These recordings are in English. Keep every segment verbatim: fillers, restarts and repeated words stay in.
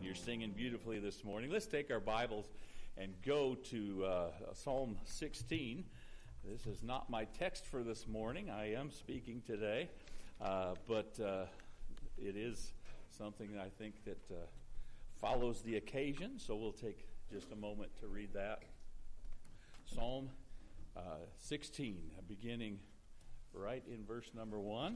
You're singing beautifully this morning. Let's take our Bibles and go to uh, Psalm sixteen. This is not my text for this morning. I am speaking today, uh, but uh, it is something I think that uh, follows the occasion, so we'll take just a moment to read that. Psalm uh, sixteen, beginning right in verse number one.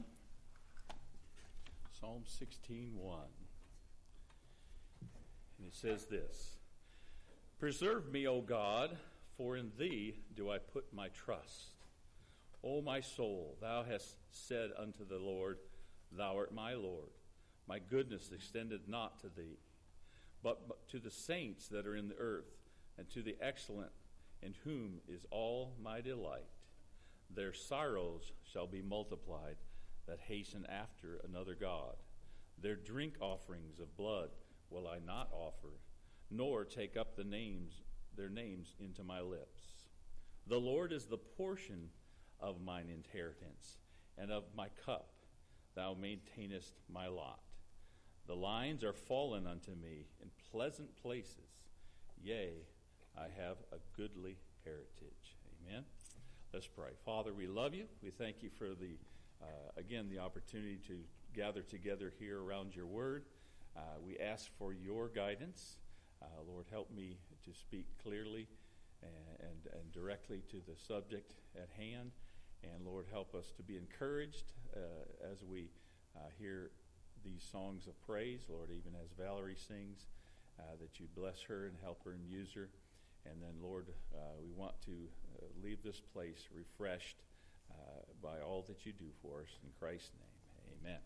Psalm sixteen, one. And it says this: Preserve me, O God, for in thee do I put my trust. O my soul, thou hast said unto the Lord, Thou art my Lord. My goodness extended not to thee, but, but to the saints that are in the earth, and to the excellent, in whom is all my delight. Their sorrows shall be multiplied, that hasten after another God. Their drink offerings of blood will I not offer, nor take up the names, their names into my lips. The Lord is the portion of mine inheritance, and of my cup thou maintainest my lot. The lines are fallen unto me in pleasant places. Yea, I have a goodly heritage. Amen. Let's pray. Father, we love you. We thank you for the, uh, again, the opportunity to gather together here around your word. Uh, we ask for your guidance. Uh, Lord, help me to speak clearly and, and, and directly to the subject at hand. And Lord, help us to be encouraged uh, as we uh, hear these songs of praise. Lord, even as Valerie sings, uh, that you bless her and help her and use her. And then, Lord, uh, we want to uh, leave this place refreshed uh, by all that you do for us. In Christ's name, amen.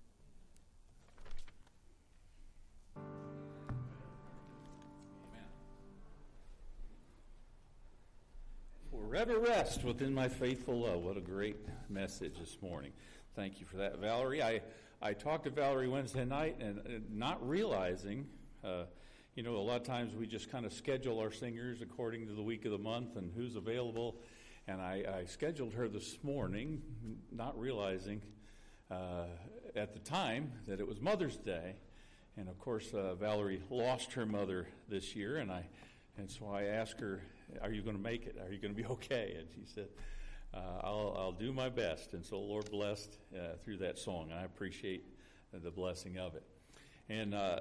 Forever rest within my faithful love. What a great message this morning. Thank you for that, Valerie. I, I talked to Valerie Wednesday night and, and not realizing, uh, you know, a lot of times we just kind of schedule our singers according to the week of the month and who's available. And I, I scheduled her this morning, not realizing uh, at the time that it was Mother's Day. And of course, uh, Valerie lost her mother this year, and I, and so I asked her, "Are you going to make it? Are you going to be okay?" And she said, uh, "I'll, I'll do my best." And so, the Lord blessed uh, through that song, and I appreciate the blessing of it. And uh,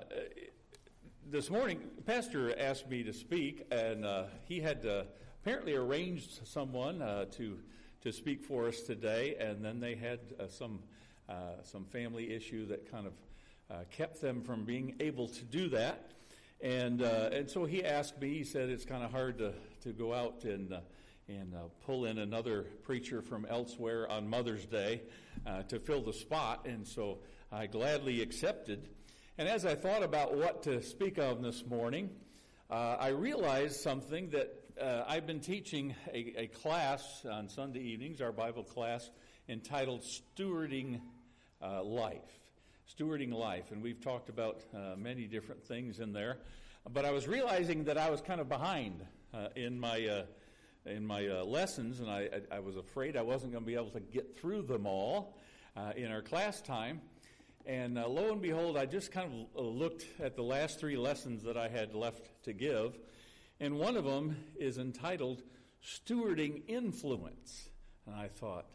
this morning, Pastor asked me to speak, and uh, he had uh, apparently arranged someone uh, to to speak for us today, and then they had uh, some uh, some family issue that kind of Uh, kept them from being able to do that. And uh, and so he asked me, he said it's kind of hard to, to go out and uh, and uh, pull in another preacher from elsewhere on Mother's Day uh, to fill the spot. And so I gladly accepted. And as I thought about what to speak of this morning, uh, I realized something that uh, I've been teaching a, a class on Sunday evenings, our Bible class, entitled Stewarding uh, Life. Stewarding life, and we've talked about uh, many different things in there. But I was realizing that I was kind of behind uh, in my uh, in my uh, lessons, and I, I, I was afraid I wasn't going to be able to get through them all uh, in our class time. And uh, lo and behold, I just kind of looked at the last three lessons that I had left to give, and one of them is entitled Stewarding Influence. And I thought,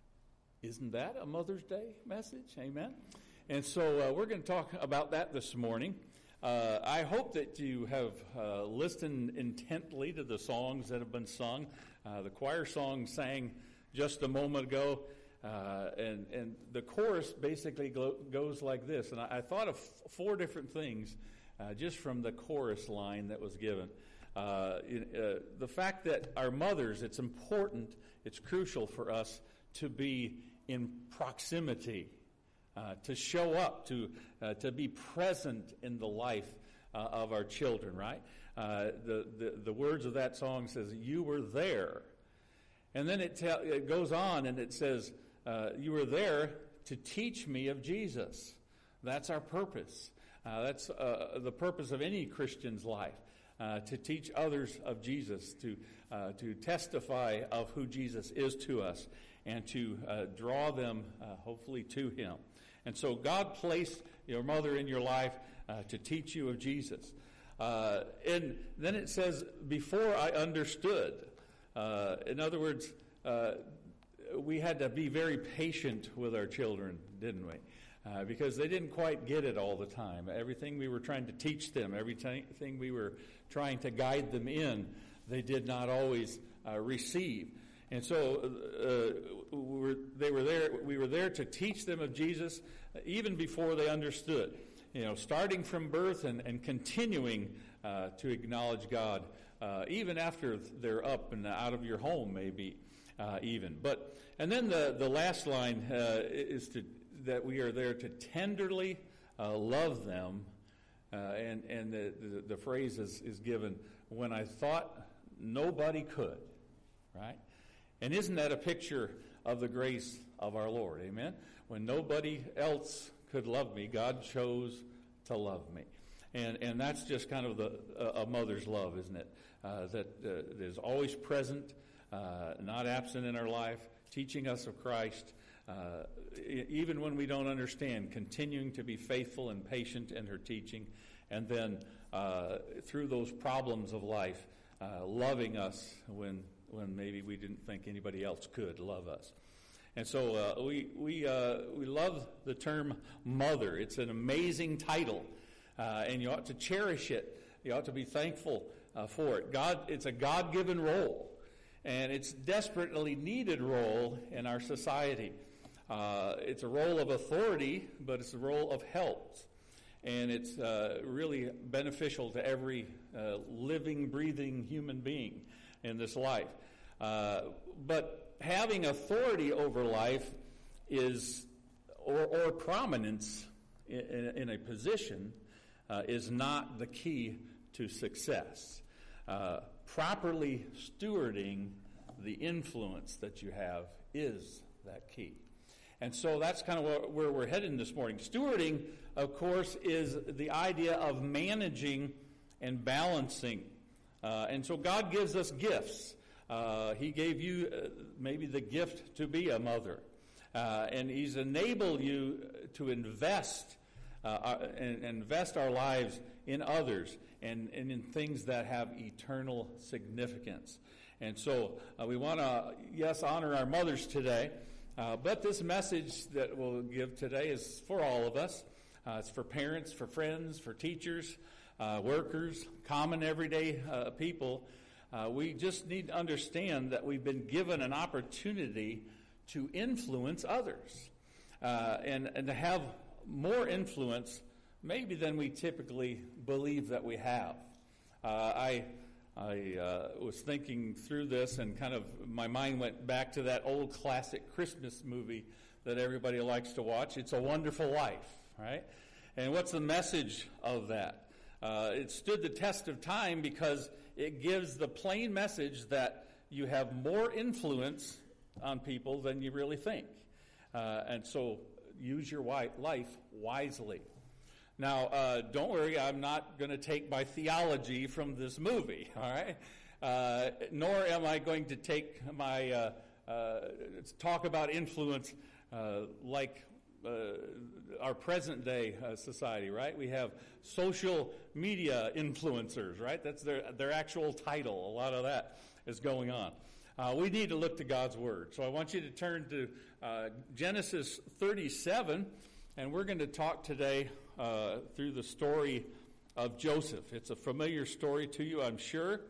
isn't that a Mother's Day message? Amen. And so uh, we're going to talk about that this morning. Uh, I hope that you have uh, listened intently to the songs that have been sung. Uh, the choir song sang just a moment ago, uh, and, and the chorus basically go, goes like this. And I, I thought of f- four different things uh, just from the chorus line that was given. Uh, uh, the fact that our mothers, it's important, it's crucial for us to be in proximity. Uh, to show up, to uh, to be present in the life uh, of our children, right? Uh, the, the the words of that song says, "You were there," and then it, te- it goes on and it says, uh, "You were there to teach me of Jesus." That's our purpose. Uh, that's uh, the purpose of any Christian's life. Uh, to teach others of Jesus, to uh, to testify of who Jesus is to us, and to uh, draw them, uh, hopefully, to Him. And so God placed your mother in your life uh, to teach you of Jesus. Uh, and then it says, before I understood. Uh, in other words, uh, we had to be very patient with our children, didn't we? Uh, because they didn't quite get it all the time. Everything we were trying to teach them, everything we were trying to guide them in, they did not always uh, receive. And so uh, we were, they were there. We were there to teach them of Jesus, uh, even before they understood. You know, starting from birth and, and continuing uh, to acknowledge God, uh, even after they're up and out of your home, maybe uh, even. But and then the the last line uh, is to that we are there to tenderly uh, love them, uh, and and the, the the phrase is is given, when I thought nobody could, right? And isn't that a picture of the grace of our Lord? Amen. When nobody else could love me, God chose to love me. And and that's just kind of the uh, a mother's love, isn't it? Uh, that uh, is always present, uh, not absent in our life, teaching us of Christ, uh, even when we don't understand, continuing to be faithful and patient in her teaching, and then uh, through those problems of life, uh, loving us when when maybe we didn't think anybody else could love us. And so uh, we we uh, we love the term mother. It's an amazing title, uh, and you ought to cherish it. You ought to be thankful uh, for it. God, it's a God-given role, and it's desperately needed role in our society. Uh, it's a role of authority, but it's a role of help, and it's uh, really beneficial to every uh, living, breathing human being in this life. Uh, but having authority over life is, or, or prominence in, in a position, uh, is not the key to success. Uh, properly stewarding the influence that you have is that key. And so that's kind of what, where we're heading this morning. Stewarding, of course, is the idea of managing and balancing. Uh, and so God gives us gifts. Uh, he gave you uh, maybe the gift to be a mother. Uh, and He's enabled you to invest uh, and invest our lives in others and, and in things that have eternal significance. And so uh, we want to, yes, honor our mothers today. Uh, but this message that we'll give today is for all of us. Uh, it's for parents, for friends, for teachers, uh, workers, common everyday uh, people. Uh, we just need to understand that we've been given an opportunity to influence others uh, and, and to have more influence maybe than we typically believe that we have. Uh, I I uh, was thinking through this, and kind of my mind went back to that old classic Christmas movie that everybody likes to watch. It's a Wonderful Life, right? And what's the message of that? Uh, it stood the test of time because it gives the plain message that you have more influence on people than you really think. Uh, and so use your life wisely. Now, uh, don't worry, I'm not going to take my theology from this movie, all right? Uh, nor am I going to take my uh, uh, talk about influence uh, like uh, our present-day uh, society, right? We have social media influencers, right? That's their their actual title. A lot of that is going on. Uh, we need to look to God's Word. So I want you to turn to uh, Genesis thirty-seven, and we're going to talk today uh, through the story of Joseph. It's a familiar story to you, I'm sure.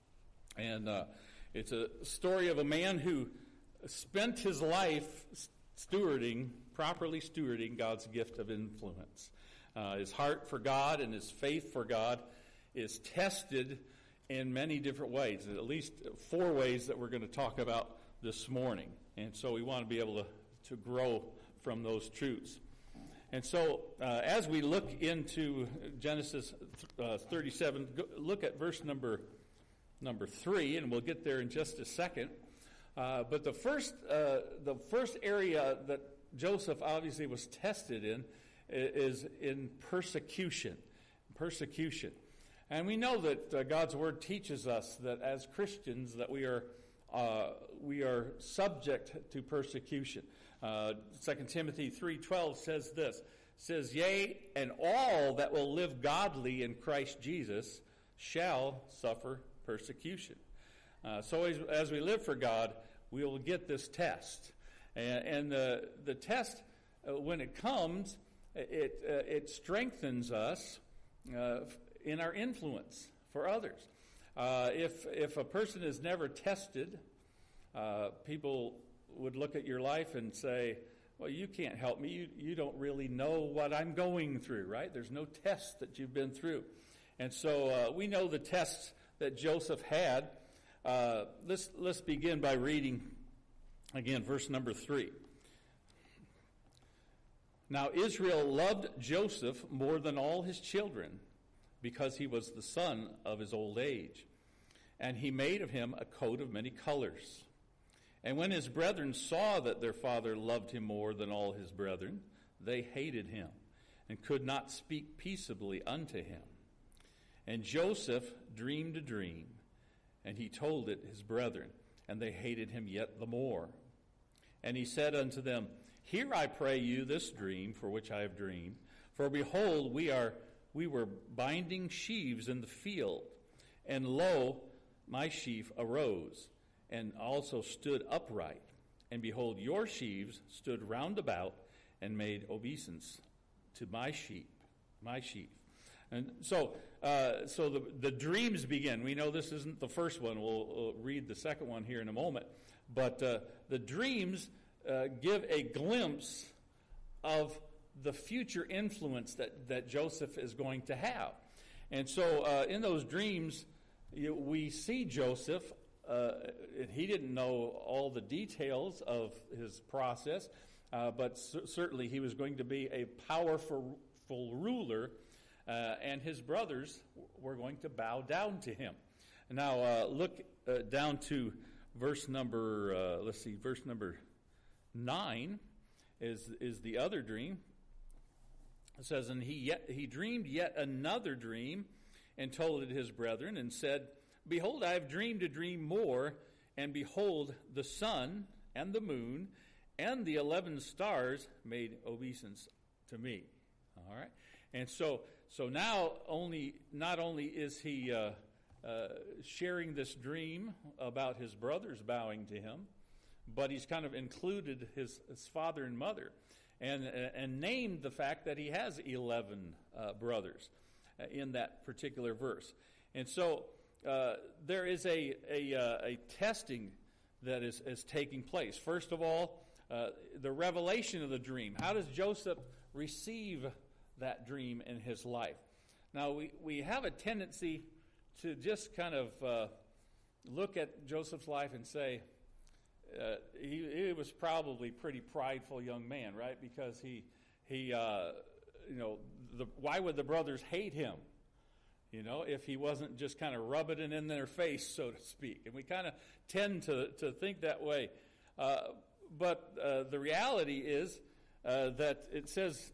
And uh, it's a story of a man who spent his life stewarding, properly stewarding God's gift of influence. Uh, his heart for God and his faith for God is tested in many different ways, at least four ways that we're going to talk about this morning. And so we want to be able to, to grow from those truths. And so uh, as we look into Genesis uh, thirty-seven, go, look at verse number number three, and we'll get there in just a second. Uh, but the first uh, the first area that Joseph obviously was tested in is in persecution. Persecution. And we know that uh, God's Word teaches us that as Christians that we are uh, we are subject to persecution. Uh, Second Timothy three twelve says this, says, "Yea, and all that will live godly in Christ Jesus shall suffer persecution. Uh, so as, as we live for God, we will get this test. And, and the, the test, uh, when it comes, it, uh, it strengthens us uh, in our influence for others. Uh, if, if a person is never tested, uh, people would look at your life and say, well, you can't help me. You, you don't really know what I'm going through, right? There's no test that you've been through. And so uh, we know the tests that Joseph had. Uh, let's, let's begin by reading, again, verse number three. Now Israel loved Joseph more than all his children, because he was the son of his old age. And he made of him a coat of many colors. And when his brethren saw that their father loved him more than all his brethren, they hated him and could not speak peaceably unto him. And Joseph dreamed a dream, and he told it his brethren, and they hated him yet the more. And he said unto them, Hear, I pray you, this dream for which I have dreamed. For behold, we are we were binding sheaves in the field, and lo, my sheaf arose, and also stood upright. And behold, your sheaves stood round about, and made obeisance to my sheep, my sheaf. And so, uh, so the, the dreams begin. We know this isn't the first one. We'll, we'll read the second one here in a moment. But uh, the dreams uh, give a glimpse of the future influence that, that Joseph is going to have. And so uh, in those dreams, you, we see Joseph. Uh, he didn't know all the details of his process, uh, but c- certainly he was going to be a powerful ruler, uh, and his brothers were going to bow down to him. Now, uh, look uh, down to verse number, uh, let's see, verse number nine is is the other dream. It says, And he yet he dreamed yet another dream, and told it his brethren, and said, Behold, I have dreamed a dream more, and behold, the sun and the moon and the eleven stars made obeisance to me. All right, and so so now only not only is he uh, uh, sharing this dream about his brothers bowing to him, but he's kind of included his, his father and mother, and and named the fact that he has eleven uh, brothers uh, in that particular verse, and so. Uh, there is a a, uh, a testing that is, is taking place. First of all, uh, the revelation of the dream. How does Joseph receive that dream in his life? Now, we, we have a tendency to just kind of uh, look at Joseph's life and say, uh, he, he was probably a pretty prideful young man, right? Because he, he uh, you know, the, why would the brothers hate him? You know, if he wasn't just kind of rubbing it in their face, so to speak. And we kind of tend to, to think that way. Uh, but uh, the reality is uh, that it says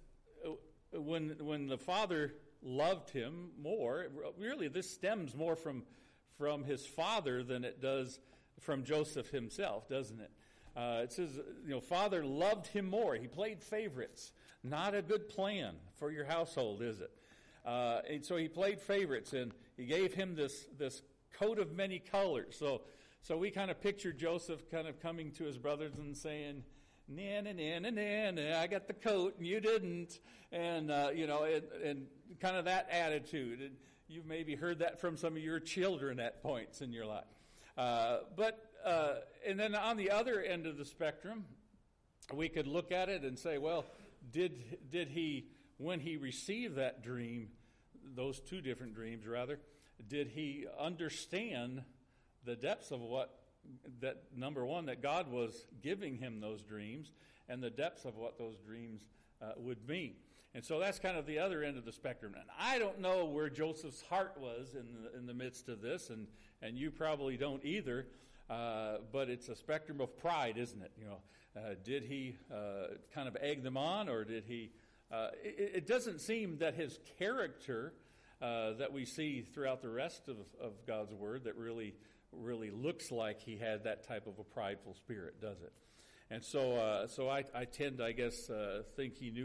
when when the father loved him more, really this stems more from, from his father than it does from Joseph himself, doesn't it? Uh, it says, you know, father loved him more. He played favorites. Not a good plan for your household, is it? Uh, and so he played favorites, and he gave him this this coat of many colors. So so we kind of picture Joseph kind of coming to his brothers and saying, nah, nah, nah, nah, nah, nah, I got the coat and you didn't. And, uh, you know, and, and kind of that attitude. And you've maybe heard that from some of your children at points in your life. Uh, but, uh, and then on the other end of the spectrum, we could look at it and say, well, did did he... when he received that dream, those two different dreams rather, did he understand the depths of what, that number one, that God was giving him those dreams, and the depths of what those dreams uh, would mean? And so that's kind of the other end of the spectrum. And I don't know where Joseph's heart was in the, in the midst of this, and, and you probably don't either, uh, but it's a spectrum of pride, isn't it? You know, uh, did he uh, kind of egg them on, or did he... Uh, it, it doesn't seem that his character uh, that we see throughout the rest of, of God's Word that really really looks like he had that type of a prideful spirit, does it? And so uh, so I, I tend, I guess, uh, think he knew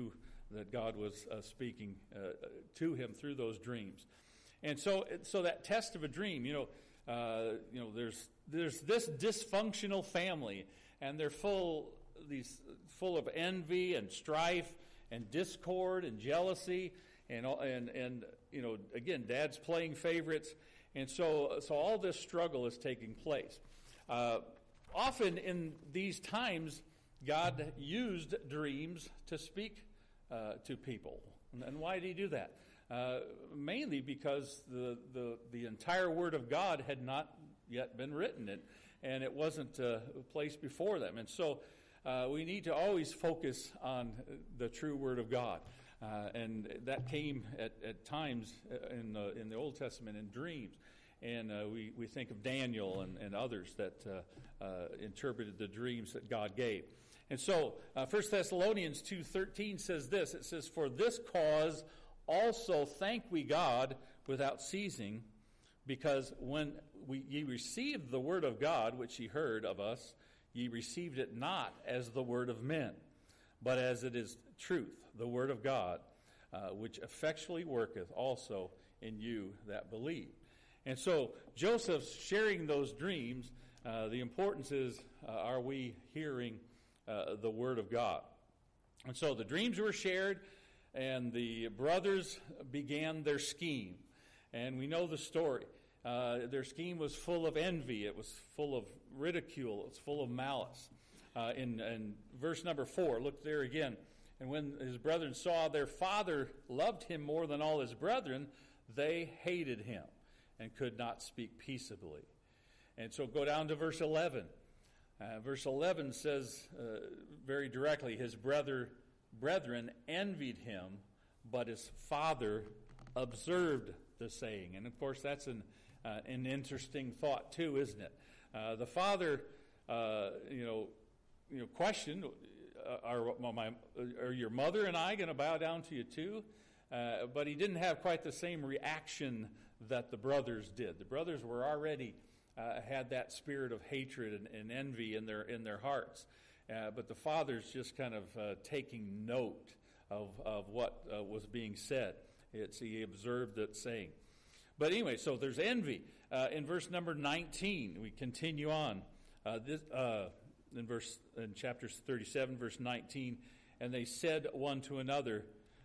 that God was uh, speaking uh, to him through those dreams. And so, so that test of a dream, you know, uh, you know, there's there's this dysfunctional family, and they're full these full of envy and strife and discord and jealousy, and and and you know, again, dad's playing favorites, and so so all this struggle is taking place. Uh, often in these times, God used dreams to speak uh, to people, and why did He do that? Uh, mainly because the, the the entire Word of God had not yet been written, and, and it wasn't uh, placed before them. And so uh, we need to always focus on the true Word of God. Uh, and that came at, at times in the, in the Old Testament in dreams. And uh, we, we think of Daniel and, and others that uh, uh, interpreted the dreams that God gave. And so uh, First Thessalonians two thirteen says this. It says, "For this cause also thank we God without ceasing, because when we, ye received the word of God, which ye heard of us, ye received it not as the word of men, but as it is truth, the word of God, uh, which effectually worketh also in you that believe." And so Joseph's sharing those dreams. Uh, the importance is, uh, are we hearing uh, the word of God? And so the dreams were shared, and the brothers began their scheme. And we know the story. Uh, their scheme was full of envy. It was full of ridicule. It was full of malice. Uh, in, in verse number four, look there again. "And when his brethren saw their father loved him more than all his brethren, they hated him and could not speak peaceably." And so go down to verse eleven. Uh, verse eleven says uh, very directly, "His brother brethren envied him, but his father observed the saying." And of course, that's an uh, an interesting thought too, isn't it? Uh, the father, uh, you know, you know, questioned, uh, "Are my are your mother and I going to bow down to you too?" Uh, but he didn't have quite the same reaction that the brothers did. The brothers were already uh, had that spirit of hatred and, and envy in their in their hearts. Uh, but the father's just kind of uh, taking note of, of what uh, was being said. It's, he observed it saying. But anyway, so there's envy. Uh, in verse number nineteen, we continue on. Uh, this, uh, in verse in chapter thirty-seven, verse nineteen, "And they said one to another,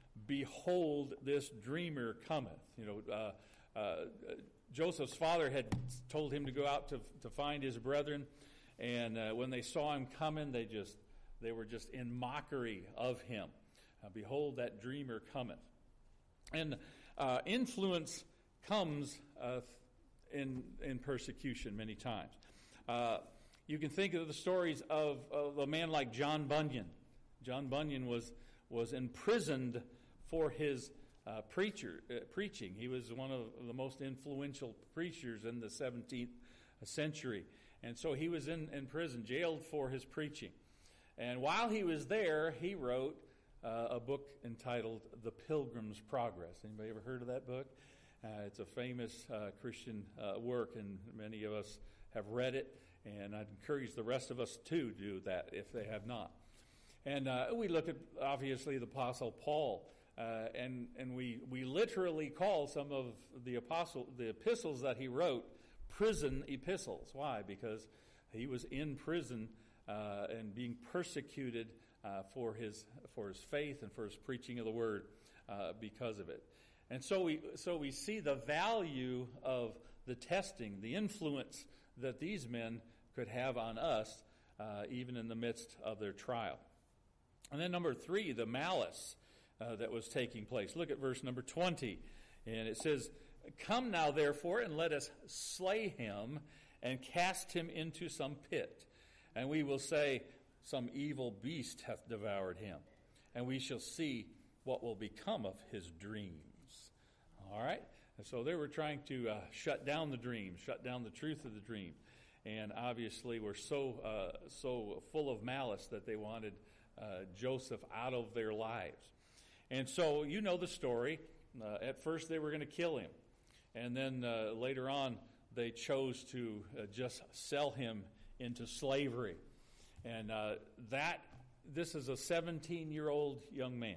Behold, this dreamer cometh." You know, uh, uh, Joseph's father had told him to go out to to find his brethren. And uh, when they saw him coming, they just they were just in mockery of him. Uh, "Behold, that dreamer cometh." And uh, influence comes uh, in in persecution many times. Uh, you can think of the stories of, of a man like John Bunyan. John Bunyan was was imprisoned for his uh, preacher uh, preaching. He was one of the most influential preachers in the seventeenth century. And so he was in, in prison, jailed for his preaching. And while he was there, he wrote uh, a book entitled The Pilgrim's Progress. Anybody ever heard of that book? Uh, it's a famous uh, Christian uh, work, and many of us have read it. And I'd encourage the rest of us to do that if they have not. And uh, we look at, obviously, the Apostle Paul. Uh, and and we, we literally call some of the apostle the epistles that he wrote prison epistles. Why? Because he was in prison uh, and being persecuted uh, for his for his faith and for his preaching of the word uh, because of it. And so we so we see the value of the testing, the influence that these men could have on us, uh, even in the midst of their trial. And then number three, the malice uh, that was taking place. Look at verse number twenty, and it says, "Come now, therefore, and let us slay him and cast him into some pit. And we will say, Some evil beast hath devoured him. And we shall see what will become of his dreams." All right? And so they were trying to uh, shut down the dream, shut down the truth of the dream. And obviously were so uh, so full of malice that they wanted uh, Joseph out of their lives. And so you know the story. Uh, at first they were going to kill him. And then uh, later on, they chose to uh, just sell him into slavery. And uh, that, this is a seventeen-year-old young man.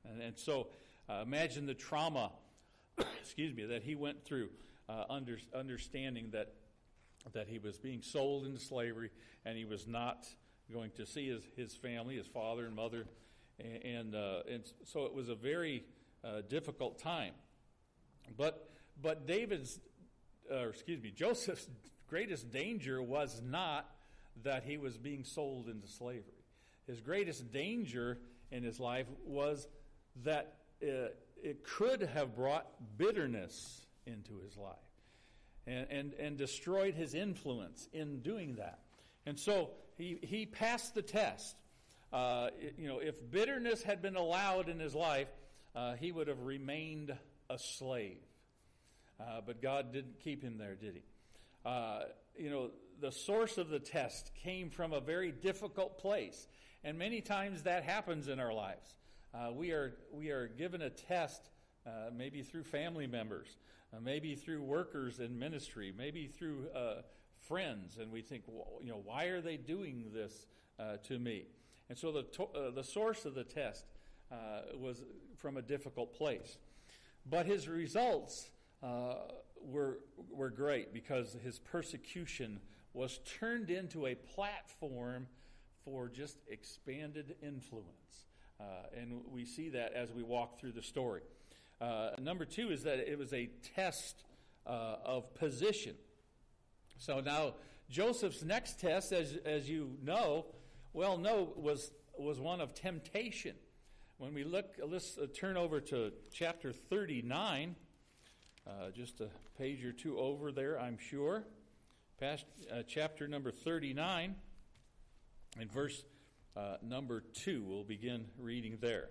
And, and so uh, imagine the trauma, excuse me, that he went through, uh, under, understanding that that he was being sold into slavery and he was not going to see his, his family, his father and mother. And, and, uh, and so it was a very uh, difficult time. But but David's, uh, excuse me, Joseph's greatest danger was not that he was being sold into slavery. His greatest danger in his life was that uh, it could have brought bitterness into his life and, and, and destroyed his influence in doing that. And so he, he passed the test. Uh, you know, if bitterness had been allowed in his life, uh, he would have remained a slave. Uh, but God didn't keep him there, did he? Uh, you know, the source of the test came from a very difficult place. And many times that happens in our lives. Uh, we are we are given a test, uh, maybe through family members, uh, maybe through workers in ministry, maybe through uh, friends, and we think, well, you know, why are they doing this uh, to me? And so the to- uh, the source of the test uh, was from a difficult place, but his results uh, were were great because his persecution was turned into a platform for just expanded influence. Uh, and we see that as we walk through the story. Uh, number two is that it was a test uh, of position. So now Joseph's next test, as as you know, well know, was was one of temptation. When we look, let's uh, turn over to chapter thirty-nine, uh, just a page or two over there, I'm sure. Past uh, chapter number thirty-nine, and verse uh, number two. We'll begin reading there.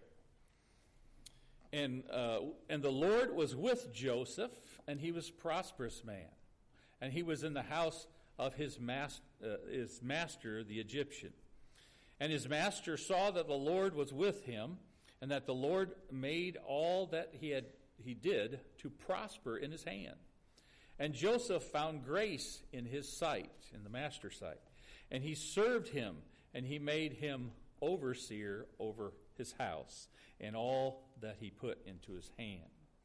And uh, and the Lord was with Joseph, and he was a prosperous man, and he was in the house of his mas- uh, his master, the Egyptian. And his master saw that the Lord was with him, and that the Lord made all that he had he did to prosper in his hand. And Joseph found grace in his sight, in the master's sight. And he served him, and he made him overseer over his house and all that he put into his hand.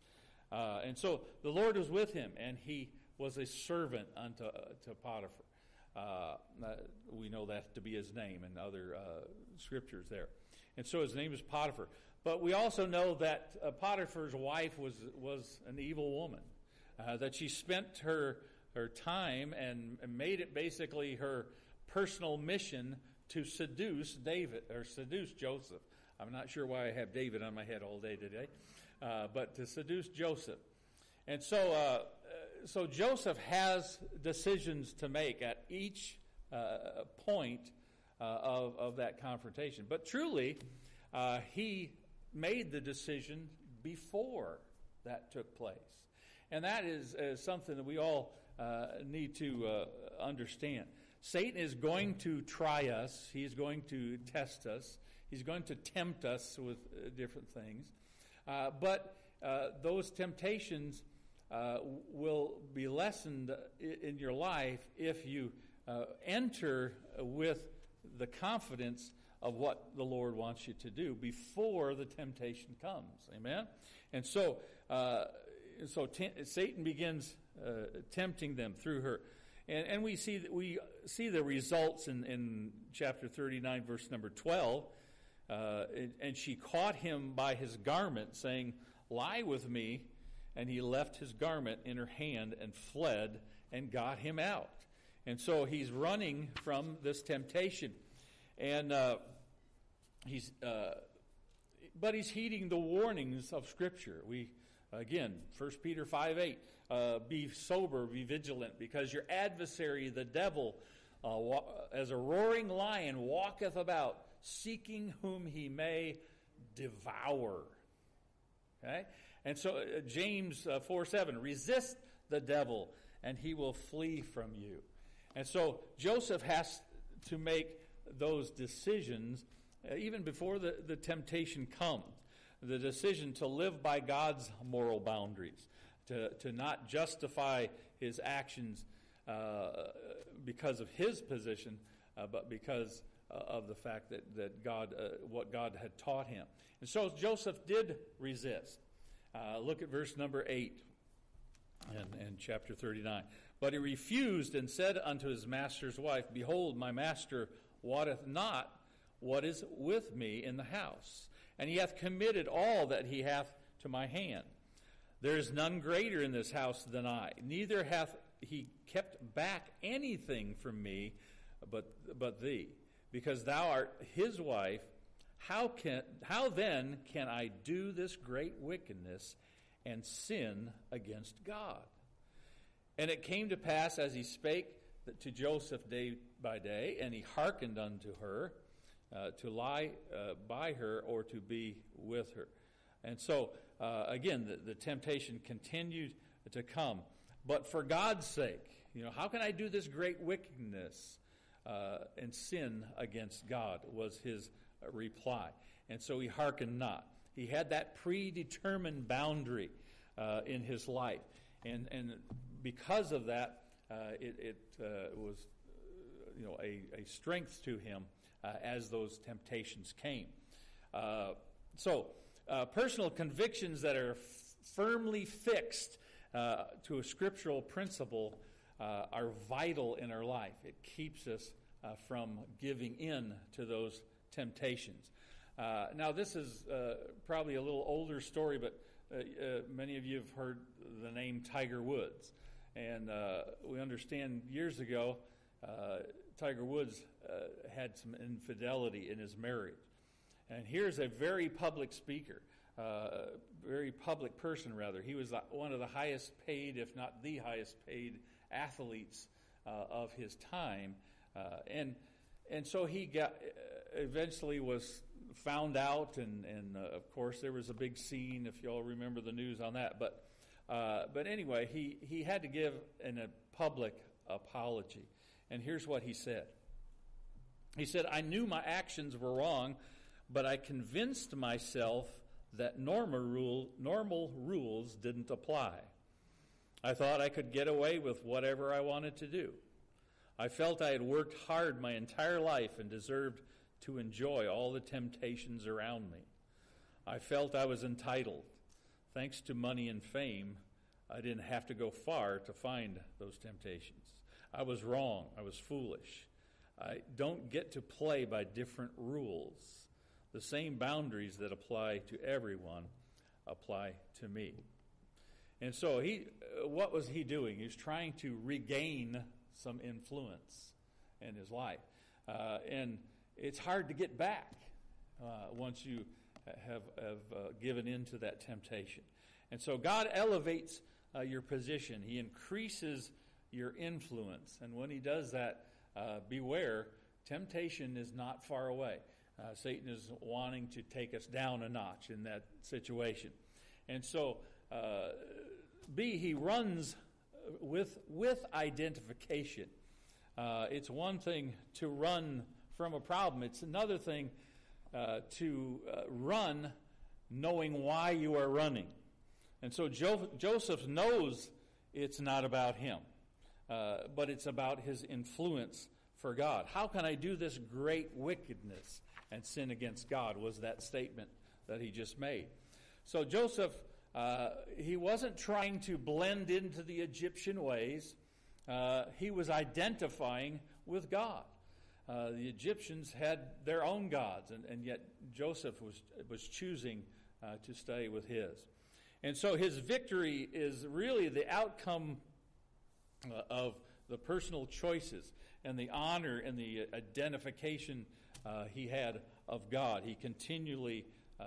Uh, and so the Lord was with him, and he was a servant unto uh, to Potiphar. Uh, we know that to be his name in other uh, scriptures there. And so his name is Potiphar. But we also know that uh, Potiphar's wife was was an evil woman. Uh, that she spent her her time and, and made it basically her personal mission to seduce David, or seduce Joseph. I'm not sure why I have David on my head all day today, uh, but to seduce Joseph. And so, uh, so Joseph has decisions to make at each uh, point uh, of, of that confrontation. But truly, uh, he made the decision before that took place. And that is, is something that we all uh, need to uh, understand. Satan is going to try us. He's going to test us. He's going to tempt us with uh, different things. Uh, but uh, those temptations uh, will be lessened in your life if you uh, enter with the confidence of what the Lord wants you to do before the temptation comes. Amen? And so... Uh, So t- Satan begins uh, tempting them through her, and, and we see that we see the results in, in chapter thirty-nine, verse number twelve. Uh, and, and she caught him by his garment, saying, "Lie with me." And he left his garment in her hand and fled and got him out. And so he's running from this temptation, and uh, he's uh, but he's heeding the warnings of Scripture. We. Again, First Peter five eight, uh, be sober, be vigilant, because your adversary, the devil, uh, wa- as a roaring lion, walketh about, seeking whom he may devour. Okay? And so uh, James uh, four seven, resist the devil, and he will flee from you. And so Joseph has to make those decisions uh, even before the, the temptation comes. The decision to live by God's moral boundaries, to, to not justify his actions uh, because of his position, uh, but because uh, of the fact that, that God, uh, what God had taught him. And so Joseph did resist. Uh, look at verse number eight in, in chapter thirty-nine. But he refused and said unto his master's wife, Behold, my master wotteth not what is with me in the house, and he hath committed all that he hath to my hand. There is none greater in this house than I, neither hath he kept back anything from me but but thee, because thou art his wife. How can how then can I do this great wickedness and sin against God? And it came to pass, as he spake to Joseph day by day, and he hearkened unto her, uh, to lie uh, by her or to be with her. And so, uh, again, the, the temptation continued to come. But for God's sake, you know, how can I do this great wickedness uh, and sin against God, was his uh, reply. And so he hearkened not. He had that predetermined boundary uh, in his life. And and because of that, uh, it, it uh, was, uh, you know, a, a strength to him uh, as those temptations came. Uh, so, uh, personal convictions that are f- firmly fixed uh, to a scriptural principle uh, are vital in our life. It keeps us uh, from giving in to those temptations. Uh, now, this is uh, probably a little older story, but uh, uh, many of you have heard the name Tiger Woods. And uh, we understand years ago, uh, Tiger Woods uh, had some infidelity in his marriage. And here's a very public speaker, uh, very public person, rather. He was one of the highest paid, if not the highest paid, athletes uh, of his time. Uh, and and so he got eventually was found out, and, and uh, of course there was a big scene, if you all remember the news on that. But uh, but anyway, he, he had to give an, a public apology. And here's what he said. He said, I knew my actions were wrong, but I convinced myself that normal rule, normal rules didn't apply. I thought I could get away with whatever I wanted to do. I felt I had worked hard my entire life and deserved to enjoy all the temptations around me. I felt I was entitled. Thanks to money and fame, I didn't have to go far to find those temptations. I was wrong. I was foolish. I don't get to play by different rules. The same boundaries that apply to everyone apply to me. And so he, what was he doing? He was trying to regain some influence in his life. Uh, and it's hard to get back uh, once you have, have uh, given in to that temptation. And so God elevates uh, your position. He increases your influence. And when he does that, uh, beware, temptation is not far away. Uh, Satan is wanting to take us down a notch in that situation. And so, uh, B, he runs with with identification. Uh, it's one thing to run from a problem. It's another thing uh, to uh, run knowing why you are running. And so jo- Joseph knows it's not about him, uh, but it's about his influence for God. How can I do this great wickedness and sin against God, was that statement that he just made. So Joseph, uh, he wasn't trying to blend into the Egyptian ways. Uh, he was identifying with God. Uh, the Egyptians had their own gods, and, and yet Joseph was was choosing uh, to stay with his. And so his victory is really the outcome uh, of the personal choices and the honor and the identification uh, he had of God. He continually uh,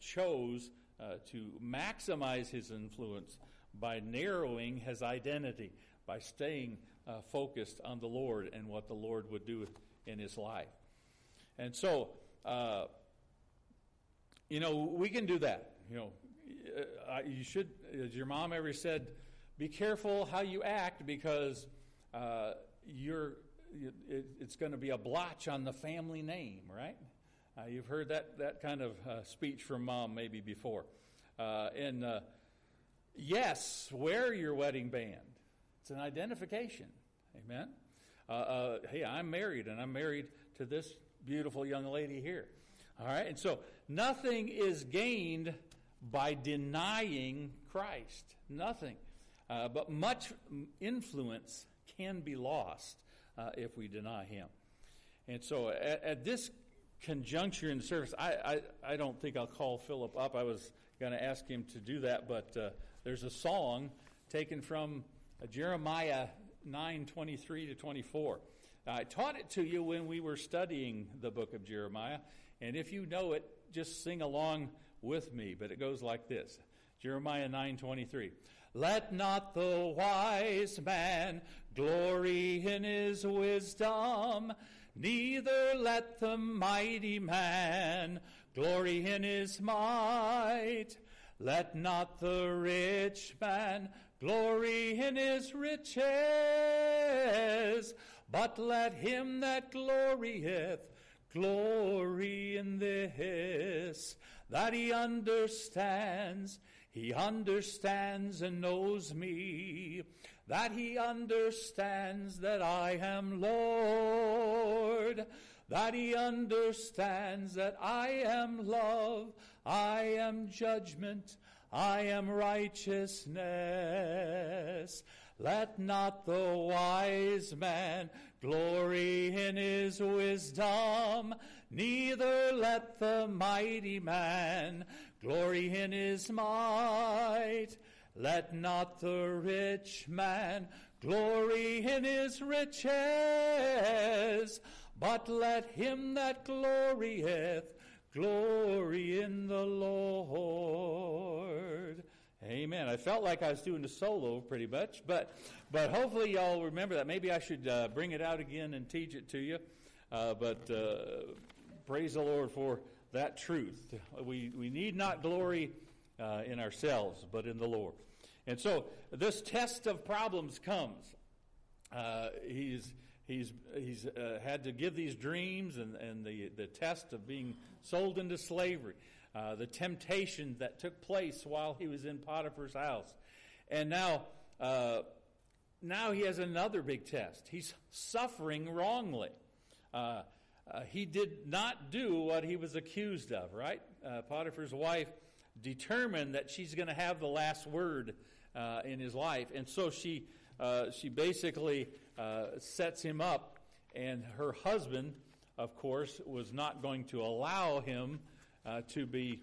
chose uh, to maximize his influence by narrowing his identity, by staying uh, focused on the Lord and what the Lord would do in his life. And so, uh, you know, we can do that. You know, uh, you should, as your mom ever said, be careful how you act, because uh, you're it, it's going to be a blotch on the family name, right? Uh, you've heard that, that kind of uh, speech from mom maybe before. Uh, and uh, yes, wear your wedding band. It's an identification. Amen? Uh, uh, hey, I'm married, and I'm married to this beautiful young lady here. All right, and so nothing is gained by denying Christ. Nothing. Uh, but much influence can be lost uh, if we deny him. And so at, at this conjuncture in the service, I, I, I don't think I'll call Philip up. I was going to ask him to do that, but uh, there's a song taken from uh, Jeremiah nine twenty-three to twenty-four. I taught it to you when we were studying the book of Jeremiah, and if you know it, just sing along with me. But it goes like this. Jeremiah nine twenty-three. Let not the wise man glory in his wisdom, neither let the mighty man glory in his might. Let not the rich man glory in his riches, but let him that glorieth glory in this, that he understands, he understands and knows me, that he understands that I am Lord, that he understands that I am love, I am judgment, I am righteousness. Let not the wise man glory in his wisdom, neither let the mighty man glory in his might. Let not the rich man glory in his riches, but let him that glorieth glory in the Lord. Amen. I felt like I was doing the solo pretty much, but but hopefully y'all remember that. Maybe I should uh, bring it out again and teach it to you. Uh, but uh, praise the Lord for that truth. We we need not glory uh, in ourselves, but in the Lord. And so this test of problems comes. Uh, he's he's he's uh, had to give these dreams and, and the, the test of being sold into slavery. Uh, the temptation that took place while he was in Potiphar's house. And now, uh, now he has another big test. He's suffering wrongly. Uh, uh, he did not do what he was accused of, right? Uh, Potiphar's wife determined that she's going to have the last word uh, in his life. And so she, uh, she basically uh, sets him up. And her husband, of course, was not going to allow him Uh, to be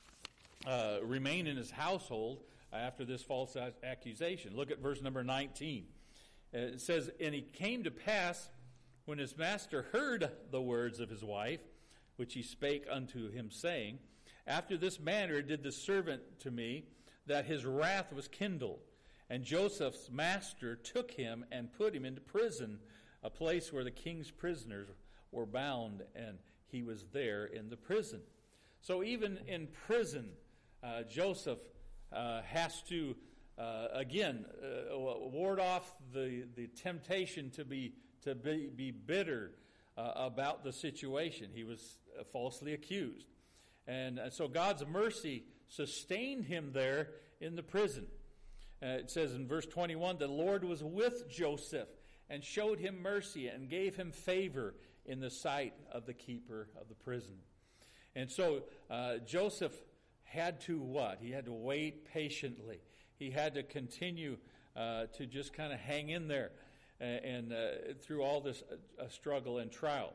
uh, remain in his household after this false accusation. Look at verse number nineteen. Uh, it says, "And it came to pass, when his master heard the words of his wife, which he spake unto him, saying, After this manner did the servant to me, that his wrath was kindled. And Joseph's master took him and put him into prison, a place where the king's prisoners were bound, and he was there in the prison." So even in prison, uh, Joseph uh, has to, uh, again, uh, ward off the, the temptation to be to be, be bitter uh, about the situation. He was uh, falsely accused. And uh, so God's mercy sustained him there in the prison. Uh, it says in verse twenty-one, "The Lord was with Joseph and showed him mercy and gave him favor in the sight of the keeper of the prison." And so uh, Joseph had to what? He had to wait patiently. He had to continue uh, to just kind of hang in there and, and uh, through all this uh, struggle and trial.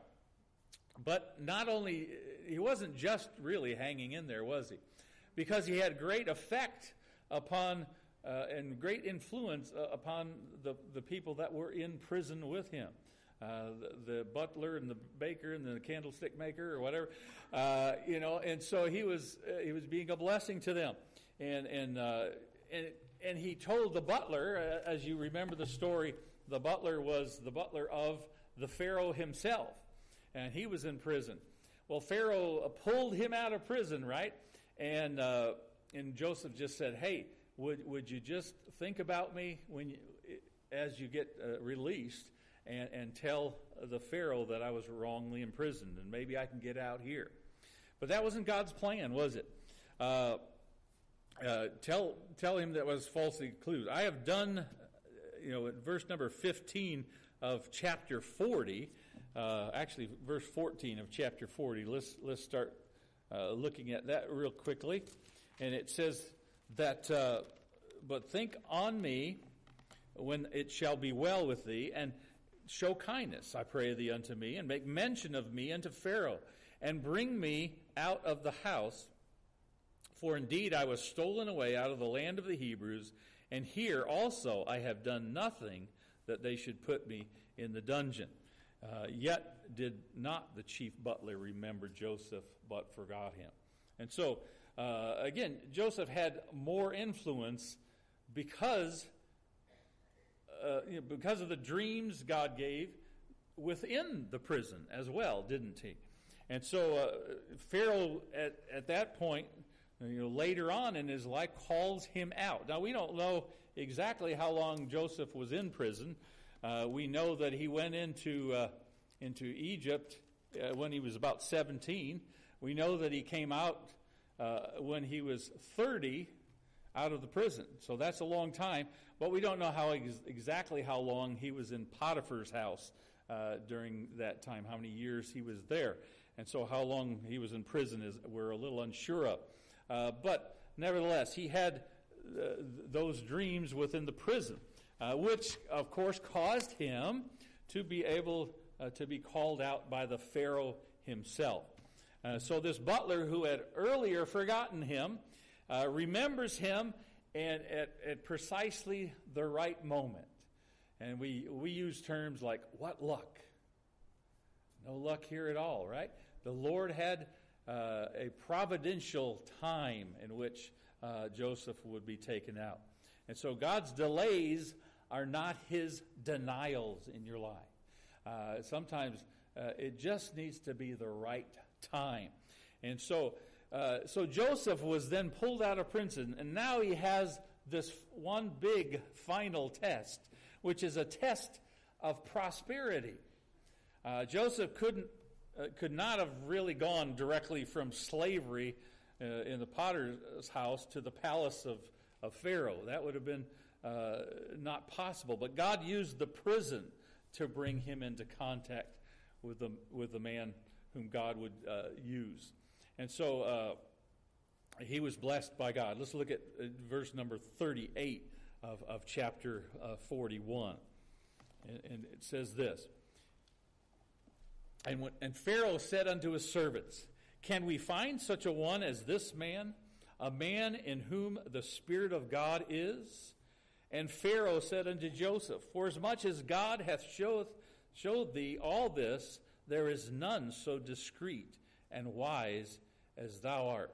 But not only, he wasn't just really hanging in there, was he? Because he had great effect upon uh, and great influence uh, upon the, the people that were in prison with him. Uh, the, the butler and the baker and the candlestick maker or whatever, uh, you know, and so he was uh, he was being a blessing to them, and and uh, and and he told the butler, uh, as you remember the story, the butler was the butler of the Pharaoh himself, and he was in prison. Well, Pharaoh pulled him out of prison, right? And uh, and Joseph just said, "Hey, would would you just think about me when you, as you get uh, released?" And, and tell the Pharaoh that I was wrongly imprisoned, and maybe I can get out here. But that wasn't God's plan, was it? Uh, uh, tell tell him that was falsely accused. I have done, you know, at verse number fifteen of chapter forty, uh, actually verse fourteen of chapter forty. Let's, let's start uh, looking at that real quickly. And it says that, uh, but think on me when it shall be well with thee, and show kindness, I pray thee, unto me, and make mention of me unto Pharaoh, and bring me out of the house. For indeed I was stolen away out of the land of the Hebrews, and here also I have done nothing that they should put me in the dungeon. Uh, yet did not the chief butler remember Joseph, but forgot him. And so, uh, again, Joseph had more influence because, uh, you know, because of the dreams God gave within the prison as well, didn't he? And so uh, Pharaoh, at, at that point, you know, later on in his life, calls him out. Now, we don't know exactly how long Joseph was in prison. Uh, we know that he went into uh, into Egypt uh, when he was about seventeen. We know that he came out uh, when he was thirty out of the prison. So that's a long time. But we don't know how ex- exactly how long he was in Potiphar's house uh, during that time, how many years he was there. And so how long he was in prison is we're a little unsure of. Uh, but nevertheless, he had uh, those dreams within the prison, uh, which, of course, caused him to be able uh, to be called out by the Pharaoh himself. Uh, so this butler who had earlier forgotten him uh, remembers him and at, at precisely the right moment. And we, we use terms like, what luck? No luck here at all, right? The Lord had Uh, a providential time in which uh, Joseph would be taken out. And so God's delays are not his denials in your life. Uh, sometimes uh, it just needs to be the right time. And so uh, so Joseph was then pulled out of prison, and now he has this one big final test, which is a test of prosperity. Uh, Joseph couldn't Uh, could not have really gone directly from slavery uh, in the potter's house to the palace of, of Pharaoh. That would have been uh, not possible. But God used the prison to bring him into contact with the, with the man whom God would uh, use. And so uh, he was blessed by God. Let's look at uh, verse number thirty-eight of, of chapter uh, forty-one. And, and it says this. And, when, and Pharaoh said unto his servants, can we find such a one as this man, a man in whom the Spirit of God is? And Pharaoh said unto Joseph, forasmuch as God hath showed, showed thee all this, there is none so discreet and wise as thou art.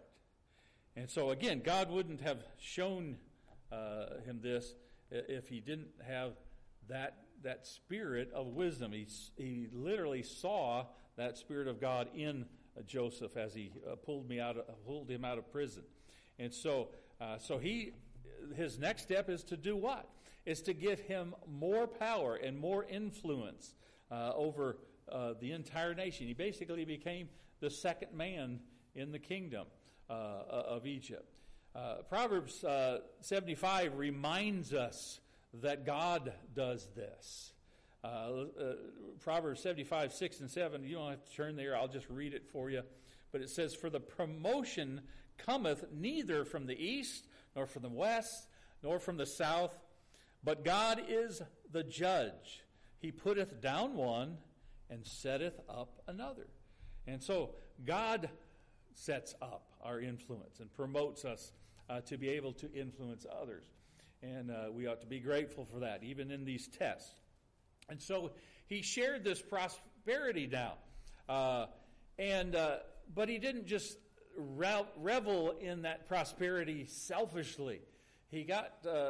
And so again, God wouldn't have shown uh, him this if he didn't have that that spirit of wisdom. He, he literally saw that Spirit of God in uh, Joseph as he uh, pulled me out of, pulled him out of prison. And so uh, so he his next step is to do what? Is to give him more power and more influence uh, over uh, the entire nation. He basically became the second man in the kingdom uh, of Egypt. Uh, Proverbs uh, seventy-five reminds us that God does this. Uh, uh, Proverbs seventy-five, six and seven, you don't have to turn there, I'll just read it for you. But it says, for the promotion cometh neither from the east, nor from the west, nor from the south, but God is the judge. He putteth down one, and setteth up another. And so God sets up our influence and promotes us uh, to be able to influence others. And uh, we ought to be grateful for that, even in these tests. And so he shared this prosperity now. Uh, and uh, but he didn't just re- revel in that prosperity selfishly. He got uh,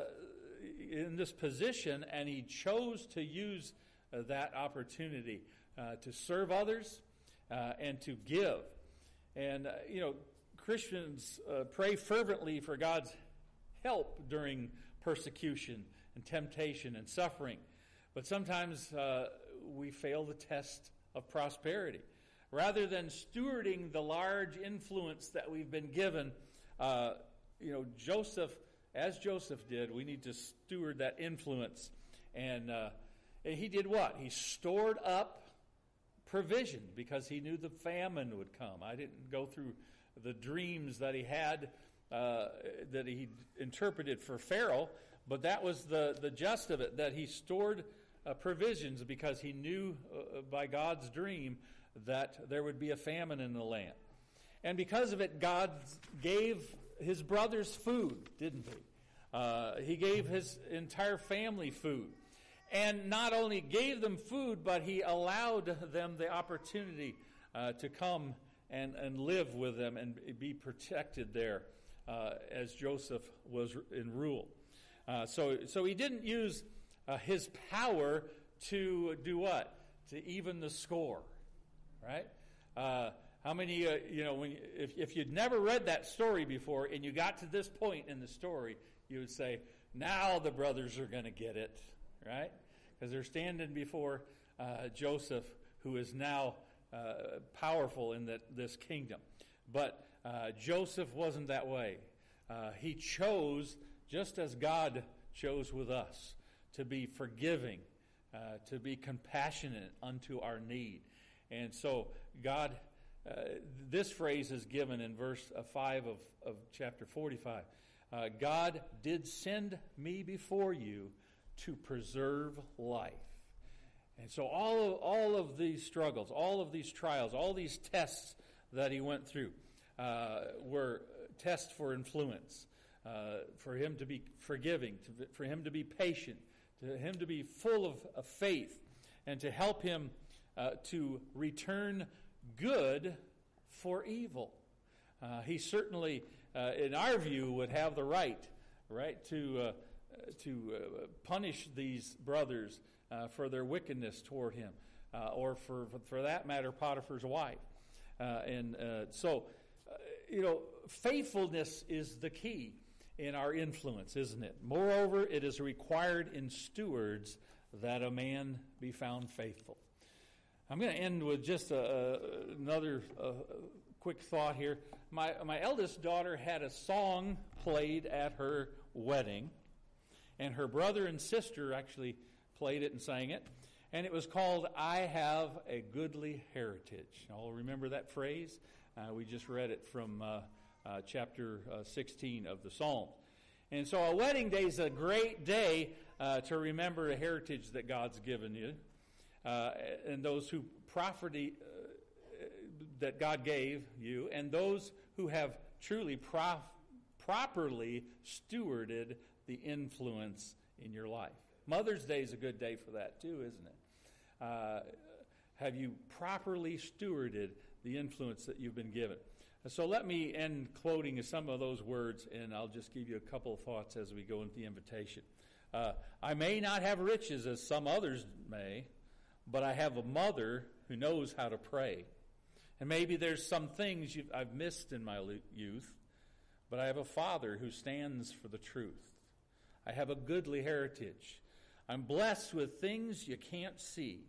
in this position, and he chose to use uh, that opportunity uh, to serve others uh, and to give. And, uh, you know, Christians uh, pray fervently for God's help during persecution and temptation and suffering. But sometimes uh, we fail the test of prosperity. Rather than stewarding the large influence that we've been given, uh, you know, Joseph, as Joseph did, we need to steward that influence. And, uh, and he did what? He stored up provision because he knew the famine would come. I didn't go through the dreams that he had, uh, that he interpreted for Pharaoh, but that was the, the gist of it, that he stored uh, provisions because he knew uh, by God's dream that there would be a famine in the land. And because of it, God gave his brothers food, didn't he? Uh, he gave his entire family food. And not only gave them food, but he allowed them the opportunity uh, to come and, and live with them and be protected there uh, as Joseph was in rule. Uh, so, so he didn't use uh, his power to do what? To even the score, right? Uh, how many, uh, you know, when you, if, if you'd never read that story before and you got to this point in the story, you would say, now the brothers are going to get it, right? Because they're standing before uh, Joseph, who is now uh, powerful in that, this kingdom. But uh, Joseph wasn't that way. Uh, he chose, just as God chose with us, to be forgiving, uh, to be compassionate unto our need. And so God, uh, this phrase is given in verse uh, five of, of chapter forty-five. Uh, God did send me before you to preserve life. And so all of, all of these struggles, all of these trials, all these tests that he went through uh, were tests for influence, uh, for him to be forgiving, to, for him to be patient, to him to be full of, of faith, and to help him uh, to return good for evil. Uh, he certainly, uh, in our view, would have the right, right, to uh, to uh, punish these brothers uh, for their wickedness toward him, uh, or for, for that matter, Potiphar's wife. Uh, and uh, so, uh, you know, faithfulness is the key in our influence, isn't it? Moreover, it is required in stewards that a man be found faithful. I'm going to end with just a, a, another uh, quick thought here. My, my eldest daughter had a song played at her wedding, and her brother and sister actually played it and sang it. And it was called, I Have a Goodly Heritage. Y'all remember that phrase? Uh, we just read it from uh, uh, chapter uh, sixteen of the Psalms. And so a wedding day is a great day uh, to remember a heritage that God's given you. Uh, and those who property uh, that God gave you, and those who have truly prof- properly stewarded the influence in your life. Mother's Day is a good day for that too, isn't it? Uh, have you properly stewarded the influence that you've been given? So let me end quoting some of those words, and I'll just give you a couple of thoughts as we go into the invitation. Uh, I may not have riches as some others may, but I have a mother who knows how to pray. And maybe there's some things you've, I've missed in my youth, but I have a father who stands for the truth. I have a goodly heritage. I'm blessed with things you can't see.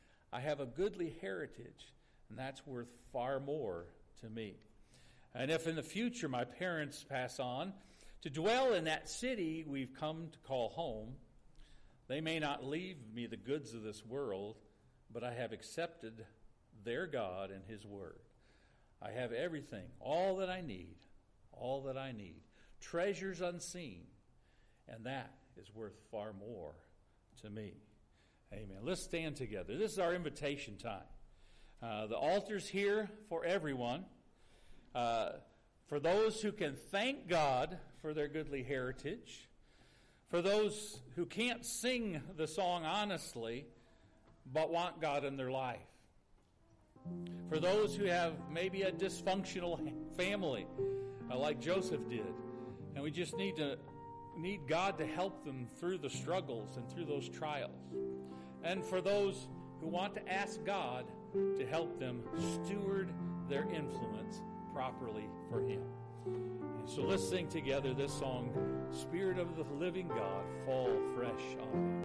I have a goodly heritage, and that's worth far more to me. And if in the future my parents pass on, to dwell in that city we've come to call home, they may not leave me the goods of this world, but I have accepted their God and his word. I have everything, all that I need, all that I need, treasures unseen, and that is worth far more to me. Amen. Let's stand together. This is our invitation time. Uh, the altar's here for everyone. Uh, for those who can thank God for their goodly heritage. For those who can't sing the song honestly, but want God in their life. For those who have maybe a dysfunctional family, uh, like Joseph did. And we just need to need God to help them through the struggles and through those trials. And for those who want to ask God to help them steward their influence properly for him. And so let's sing together this song, Spirit of the Living God, Fall Fresh on Me.